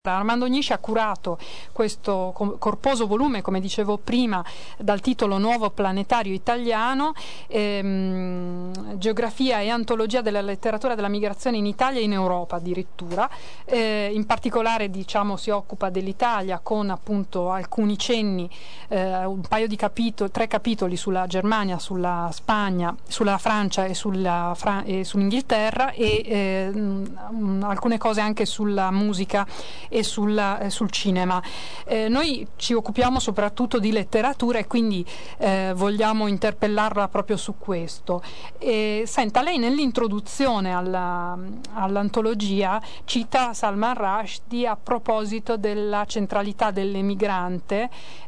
Armando Agnisci ha curato questo corposo volume, come dicevo prima, dal titolo Nuovo Planetario Italiano, geografia e antologia della letteratura della migrazione in Italia e in Europa addirittura. In particolare, diciamo, si occupa dell'Italia con appunto alcuni cenni, un paio di capitoli, 3 capitoli sulla Germania, sulla Spagna, sulla Francia e sull'Inghilterra e alcune cose anche sulla musica e sul cinema. Noi ci occupiamo soprattutto di letteratura e quindi vogliamo interpellarla proprio su questo. Senta, lei nell'introduzione all'antologia cita Salman Rushdie a proposito della centralità dell'emigrante.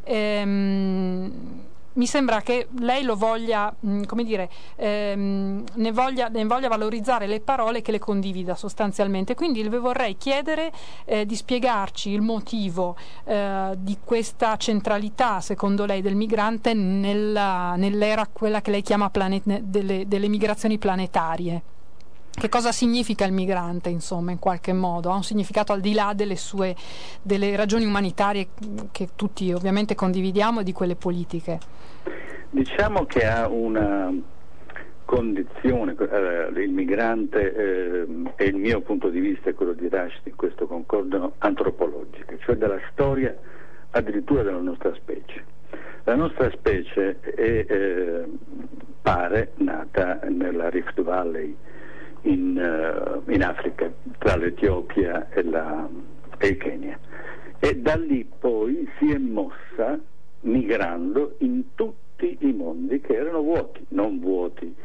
Mi sembra che lei lo voglia, come dire, ne voglia valorizzare le parole, che le condivida sostanzialmente. Quindi le vorrei chiedere di spiegarci il motivo di questa centralità, secondo lei, del migrante nell'era quella che lei chiama delle migrazioni planetarie. Che cosa significa il migrante, insomma, in qualche modo? Ha un significato al di là delle ragioni umanitarie che tutti ovviamente condividiamo e di quelle politiche. Diciamo che ha una condizione, il migrante e il mio punto di vista e quello di Rushdie in questo concordano, antropologiche, cioè della storia addirittura della nostra specie. La nostra specie è pare nata nella Rift Valley in Africa, tra l'Etiopia e il Kenya, e da lì poi si è mossa migrando in tutti i mondi che erano vuoti, non vuoti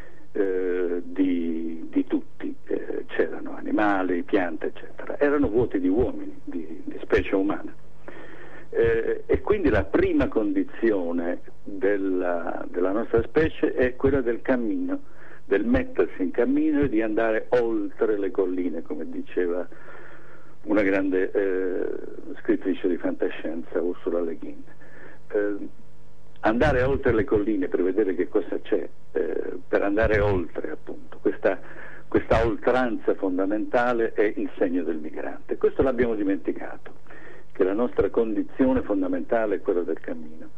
di tutti, c'erano animali, piante eccetera, erano vuoti di uomini, di specie umana, e quindi la prima condizione della nostra specie è quella del cammino, del mettersi in cammino e di andare oltre le colline, come diceva una grande scrittrice di fantascienza, Ursula Le Guin. Andare oltre le colline per vedere che cosa c'è, per andare oltre appunto questa oltranza fondamentale è il segno del migrante. Questo l'abbiamo dimenticato, che la nostra condizione fondamentale è quella del cammino.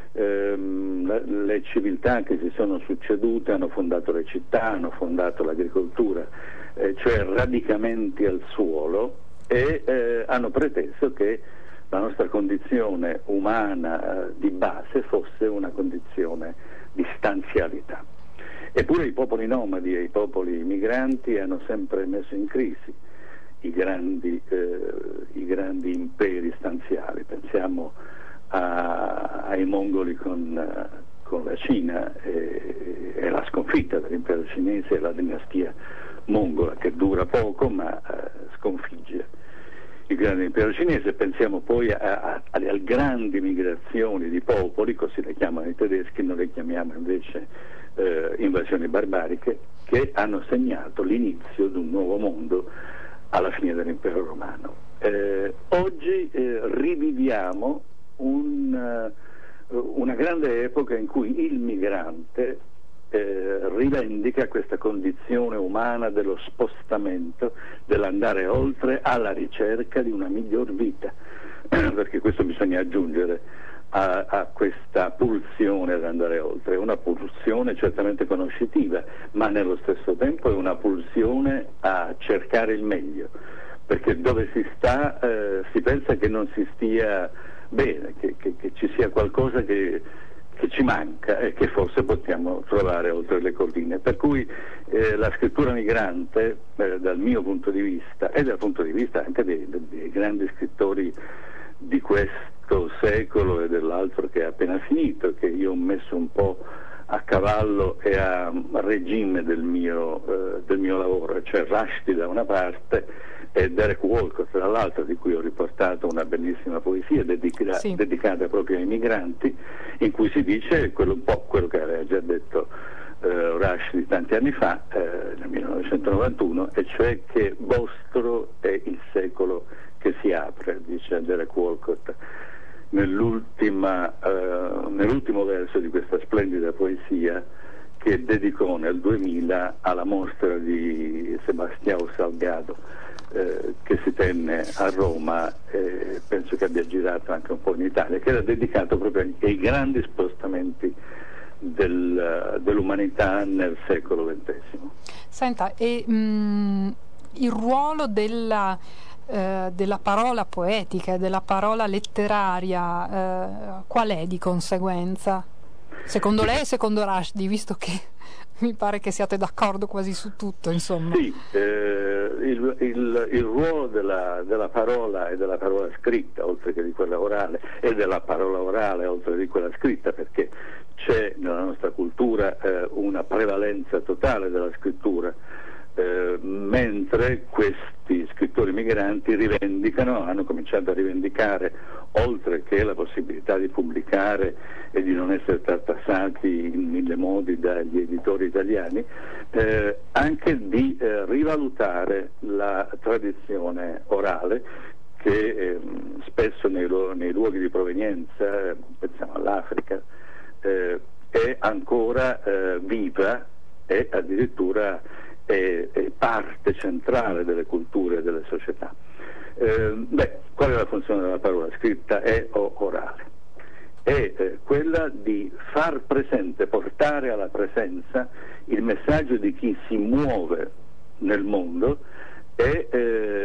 Le civiltà che si sono succedute hanno fondato le città, hanno fondato l'agricoltura, cioè radicamenti al suolo, e hanno preteso che la nostra condizione umana di base fosse una condizione di stanzialità. Eppure i popoli nomadi e i popoli migranti hanno sempre messo in crisi i grandi imperi stanziali. Pensiamo ai mongoli con la Cina e la sconfitta dell'impero cinese e la dinastia mongola, che dura poco ma sconfigge il grande impero cinese. Pensiamo poi alle grandi migrazioni di popoli, così le chiamano i tedeschi, noi le chiamiamo invece invasioni barbariche, che hanno segnato l'inizio di un nuovo mondo alla fine dell'impero romano. Oggi riviviamo una grande epoca in cui il migrante rivendica questa condizione umana dello spostamento, dell'andare oltre alla ricerca di una miglior vita, perché questo bisogna aggiungere a questa pulsione ad andare oltre. È una pulsione certamente conoscitiva, ma nello stesso tempo è una pulsione a cercare il meglio, perché dove si sta si pensa che non si stia bene, che ci sia qualcosa che ci manca e che forse possiamo trovare oltre le colline. Per cui la scrittura migrante, dal mio punto di vista e dal punto di vista anche dei grandi scrittori di questo secolo e dell'altro che è appena finito, che io ho messo un po' a cavallo e a regime del mio lavoro, cioè Rushdie da una parte e Derek Walcott dall'altra, di cui ho riportato una bellissima poesia dedicata proprio ai migranti, in cui si dice un po' quello che aveva già detto Rushdie tanti anni fa, nel 1991, e cioè che vostro è il secolo che si apre, dice Derek Walcott nell'ultimo verso di questa splendida poesia che dedicò nel 2000 alla mostra di Sebastião Salgado che si tenne a Roma, penso che abbia girato anche un po' in Italia, che era dedicato proprio ai grandi spostamenti dell'umanità nel secolo XX. Senta, e il ruolo della parola poetica e della parola letteraria qual è di conseguenza? Secondo lei e secondo Rushdie, visto che mi pare che siate d'accordo quasi su tutto, insomma. Sì, il ruolo della parola e della parola scritta, oltre che di quella orale, e della parola orale, oltre che di quella scritta, perché c'è nella nostra cultura una prevalenza totale della scrittura, mentre questi scrittori migranti hanno cominciato a rivendicare, oltre che la possibilità di pubblicare e di non essere tartassati in mille modi dagli editori italiani, anche di rivalutare la tradizione orale che spesso nei luoghi di provenienza, pensiamo all'Africa, è ancora viva e addirittura è parte centrale delle culture e delle società. Qual è la funzione della parola scritta e o orale? È quella di far presente, portare alla presenza il messaggio di chi si muove nel mondo e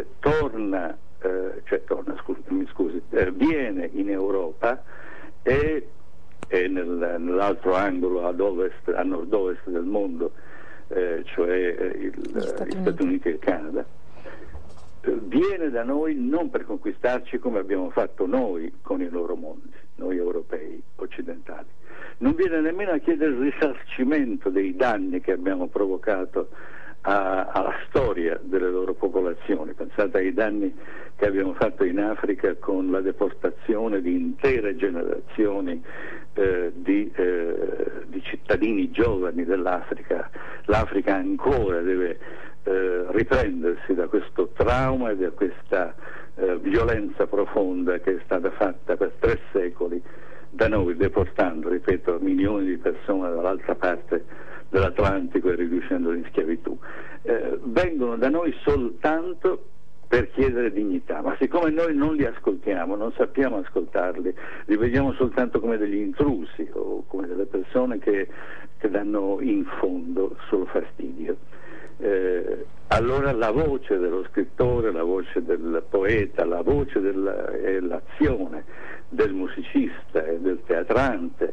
viene in Europa e nell'altro angolo a nord-ovest del mondo, cioè gli Stati Uniti e il Canada, viene da noi non per conquistarci come abbiamo fatto noi con i loro mondi, noi europei occidentali, non viene nemmeno a chiedere il risarcimento dei danni che abbiamo provocato alla storia delle loro popolazioni. Pensate ai danni che abbiamo fatto in Africa con la deportazione di intere generazioni di cittadini giovani dell'Africa. L'Africa ancora deve riprendersi da questo trauma e da questa violenza profonda che è stata fatta per 3 secoli da noi, deportando, ripeto, milioni di persone dall'altra parte dell'Atlantico e riducendoli in schiavitù. Vengono da noi soltanto per chiedere dignità, ma siccome noi non li ascoltiamo, non sappiamo ascoltarli, li vediamo soltanto come degli intrusi o come delle persone che danno in fondo solo fastidio. Allora la voce dello scrittore, la voce del poeta, la voce e l'azione del musicista e del teatrante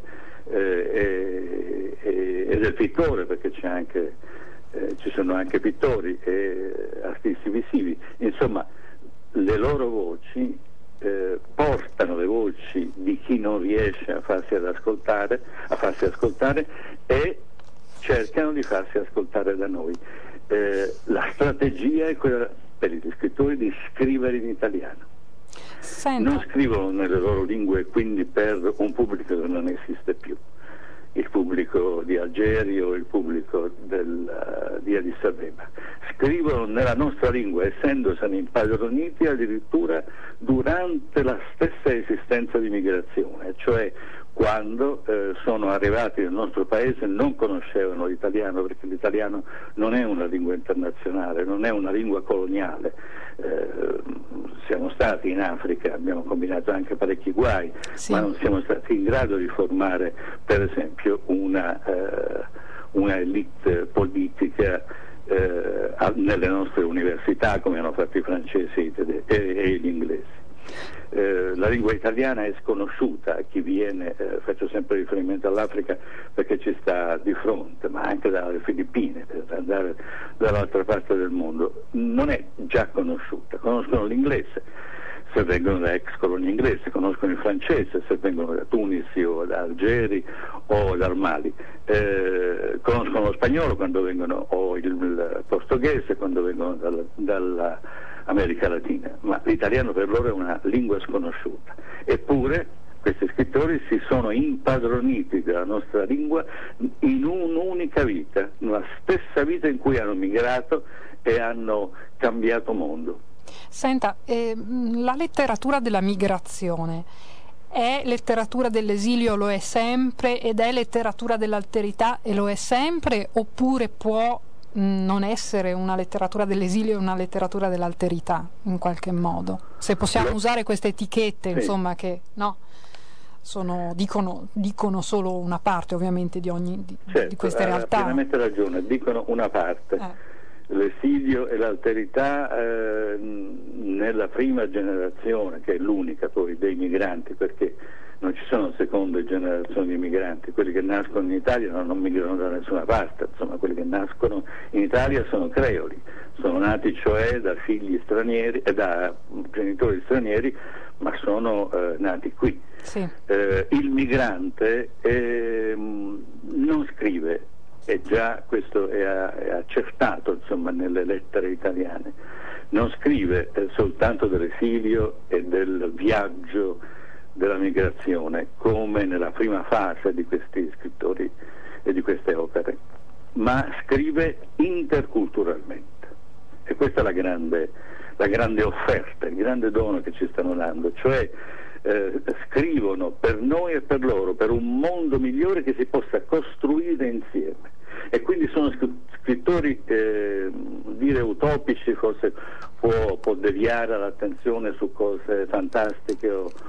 e del pittore, perché ci sono anche pittori e artisti visivi, insomma le loro voci portano le voci di chi non riesce a farsi ascoltare e cercano di farsi ascoltare da noi. La strategia è quella per gli scrittori di scrivere in italiano. Non scrivono nelle loro lingue, quindi per un pubblico che non esiste più, il pubblico di Algeri o il pubblico di Addis Abeba. Scrivono nella nostra lingua, essendosene impadroniti addirittura durante la stessa esistenza di migrazione, cioè quando sono arrivati nel nostro paese non conoscevano l'italiano, perché l'italiano non è una lingua internazionale, non è una lingua coloniale. Siamo stati in Africa, abbiamo combinato anche parecchi guai, sì, ma non siamo stati in grado di formare per esempio una elite politica nelle nostre università come hanno fatto i francesi e gli inglesi. La lingua italiana è sconosciuta a chi viene, faccio sempre riferimento all'Africa perché ci sta di fronte, ma anche dalle Filippine, per andare dall'altra parte del mondo, non è già conosciuta. Conoscono l'inglese se vengono da ex colonie inglesi, conoscono il francese se vengono da Tunisi o da Algeri o dal Mali, conoscono lo spagnolo quando vengono, o il portoghese quando vengono dalla America Latina, ma l'italiano per loro è una lingua sconosciuta. Eppure questi scrittori si sono impadroniti della nostra lingua in un'unica vita, nella stessa vita in cui hanno migrato e hanno cambiato mondo. Senta, la letteratura della migrazione è letteratura dell'esilio, lo è sempre, ed è letteratura dell'alterità e lo è sempre, oppure può non essere una letteratura dell'esilio e una letteratura dell'alterità, in qualche modo? Se possiamo usare queste etichette, sì, insomma, che no, dicono solo una parte, ovviamente, certo, di queste realtà. Ha pienamente ragione, dicono una parte. L'esilio e l'alterità nella prima generazione, che è l'unica poi dei migranti, perché non ci sono seconde generazioni di migranti, quelli che nascono in Italia non migrano da nessuna parte, insomma quelli che nascono in Italia sono creoli, sono nati cioè da figli stranieri e da genitori stranieri, ma sono nati qui. Sì. Il migrante non scrive, e già questo è accertato, insomma, nelle lettere italiane, non scrive soltanto dell'esilio e del viaggio della migrazione come nella prima fase di questi scrittori e di queste opere, ma scrive interculturalmente, e questa è la grande offerta, il grande dono che ci stanno dando, cioè scrivono per noi e per loro, per un mondo migliore che si possa costruire insieme. E quindi sono scrittori, dire utopici forse può deviare l'attenzione su cose fantastiche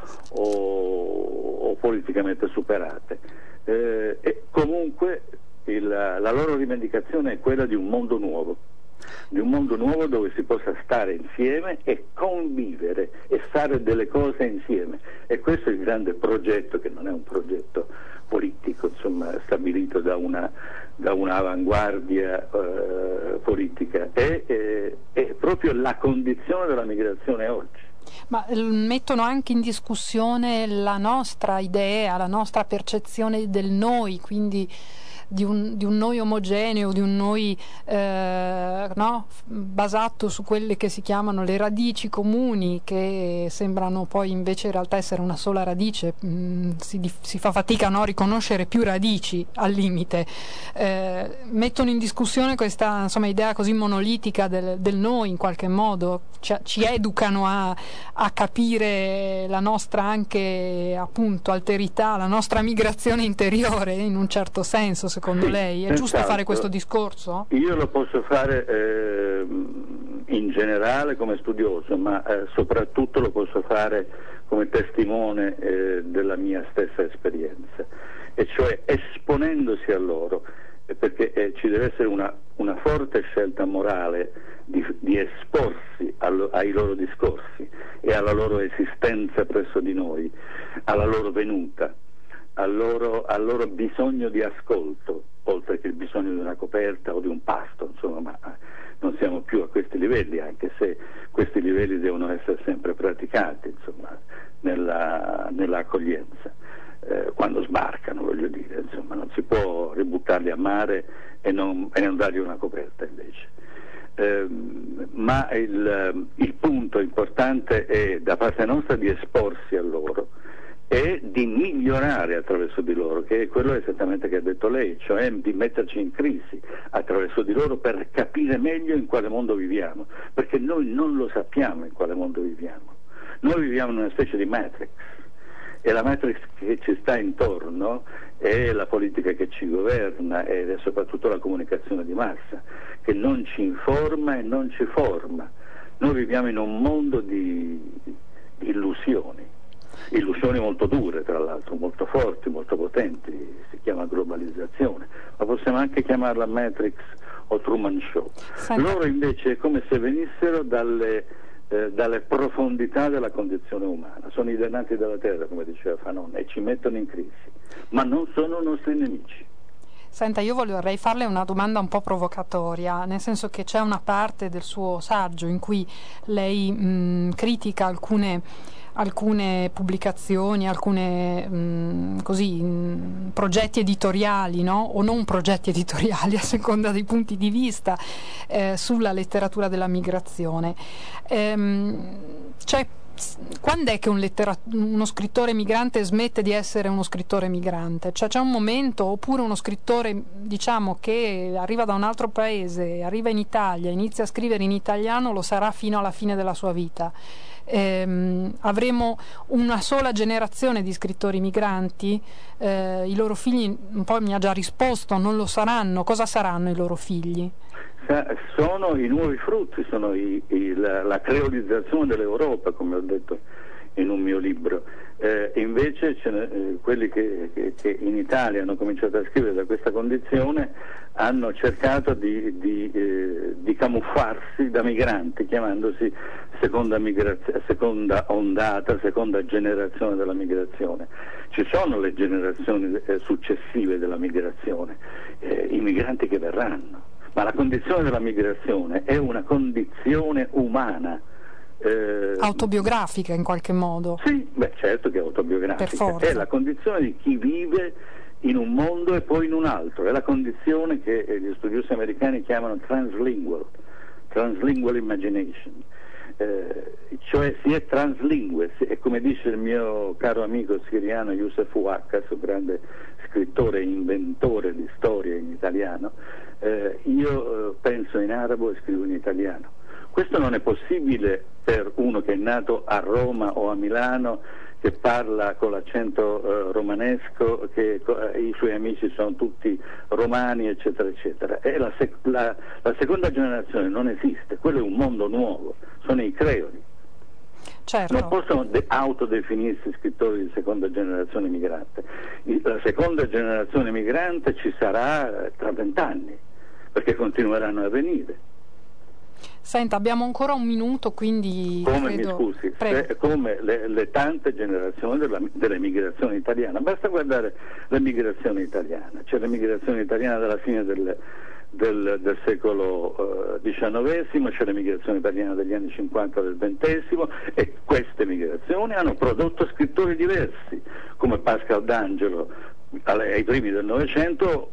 o politicamente superate, e comunque la loro rivendicazione è quella di un mondo nuovo dove si possa stare insieme e convivere e fare delle cose insieme, e questo è il grande progetto, che non è un progetto politico, insomma, stabilito da un'avanguardia politica, è proprio la condizione della migrazione oggi. Ma mettono anche in discussione la nostra idea, la nostra percezione del noi, quindi di un noi omogeneo, di un noi basato su quelle che si chiamano le radici comuni, che sembrano poi invece in realtà essere una sola radice. Si fa fatica a riconoscere più radici al limite. Mettono in discussione questa, insomma, idea così monolitica del noi, in qualche modo ci educano a capire la nostra anche appunto alterità, la nostra migrazione interiore, in un certo senso. Secondo lei è giusto fare questo discorso? Io lo posso fare in generale come studioso, ma soprattutto lo posso fare come testimone della mia stessa esperienza, e cioè esponendosi a loro, perché ci deve essere una forte scelta morale di esporsi ai loro discorsi e alla loro esistenza presso di noi, alla loro venuta, al loro bisogno di ascolto, oltre che il bisogno di una coperta o di un pasto, insomma, ma non siamo più a questi livelli, anche se questi livelli devono essere sempre praticati, insomma, nell'accoglienza, quando sbarcano, voglio dire, insomma, non si può ributtarli a mare e non dargli una coperta invece. Ma il punto importante è da parte nostra di esporsi a loro e di migliorare attraverso di loro, che è quello esattamente che ha detto lei, cioè di metterci in crisi attraverso di loro per capire meglio in quale mondo viviamo, perché noi non lo sappiamo in quale mondo viviamo. Noi viviamo in una specie di matrix, e la matrix che ci sta intorno è la politica che ci governa ed è soprattutto la comunicazione di massa, che non ci informa e non ci forma. Noi viviamo in un mondo di illusioni molto dure, tra l'altro, molto forti, molto potenti, si chiama globalizzazione, ma possiamo anche chiamarla Matrix o Truman Show. Loro invece è come se venissero dalle profondità della condizione umana, sono i danati della terra, come diceva Fanon, e ci mettono in crisi, ma non sono nostri nemici. Senta, io vorrei farle una domanda un po' provocatoria, nel senso che c'è una parte del suo saggio in cui lei critica alcune pubblicazioni, progetti editoriali, no? O non progetti editoriali, a seconda dei punti di vista, sulla letteratura della migrazione. Quando è che uno scrittore migrante smette di essere uno scrittore migrante? Cioè, c'è un momento, oppure uno scrittore, diciamo, che arriva da un altro paese, arriva in Italia, inizia a scrivere in italiano, lo sarà fino alla fine della sua vita. Avremo una sola generazione di scrittori migranti, i loro figli, un po' mi ha già risposto, non lo saranno. Cosa saranno i loro figli? sono i nuovi frutti, sono la creolizzazione dell'Europa, come ho detto in un mio libro. Invece quelli che in Italia hanno cominciato a scrivere da questa condizione hanno cercato di camuffarsi da migranti, chiamandosi seconda ondata, seconda generazione della migrazione. Ci sono le generazioni successive della migrazione, i migranti che verranno, ma la condizione della migrazione è una condizione umana. Autobiografica in qualche modo. Sì, certo che è autobiografica, per forza. È la condizione di chi vive in un mondo e poi in un altro, è la condizione che gli studiosi americani chiamano translingual imagination, cioè si è translingue, e come dice il mio caro amico siriano Youssef Ouakas, un grande scrittore e inventore di storia in italiano, io penso in arabo e scrivo in italiano. Questo non è possibile per uno che è nato a Roma o a Milano, che parla con l'accento romanesco, che i suoi amici sono tutti romani, eccetera, eccetera. E la seconda generazione non esiste, quello è un mondo nuovo, sono i creoli. Certo. Non possono autodefinirsi scrittori di seconda generazione migrante. La seconda generazione migrante ci sarà tra 20 anni, perché continueranno a venire. Senta, abbiamo ancora un minuto, quindi mi scusi, come le tante generazioni dell'emigrazione italiana. Basta guardare l'emigrazione italiana. C'è l'emigrazione italiana dalla fine del secolo XIX, c'è l'emigrazione italiana degli anni 50 del XX, e queste migrazioni hanno prodotto scrittori diversi, come Pascal D'Angelo ai primi del Novecento,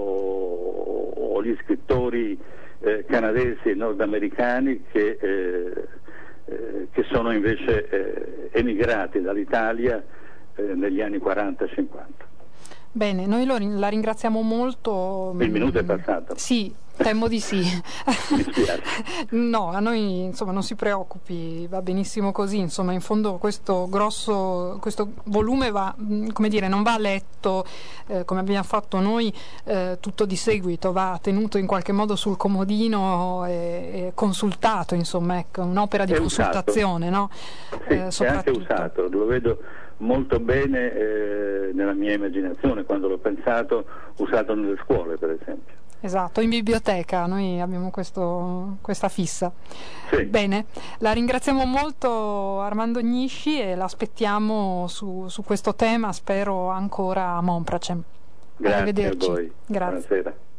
o gli scrittori canadesi e nordamericani che sono invece emigrati dall'Italia negli anni 40-50. Bene, noi la ringraziamo molto. Il minuto è passato. Sì, temo di sì. Mi spiace. No, a noi insomma non si preoccupi, va benissimo così, insomma in fondo questo volume va, come dire, non va letto come abbiamo fatto noi tutto di seguito, va tenuto in qualche modo sul comodino e consultato, insomma, ecco, un'opera di consultazione, no? Sì, è anche usato, lo vedo molto bene nella mia immaginazione, quando l'ho pensato, usato nelle scuole per esempio. Esatto, in biblioteca noi abbiamo questa fissa. Sì. Bene, la ringraziamo molto Armando Gnisci e l'aspettiamo su questo tema, spero ancora a Monpracem. Grazie Arrivederci. a voi. Grazie. Buonasera.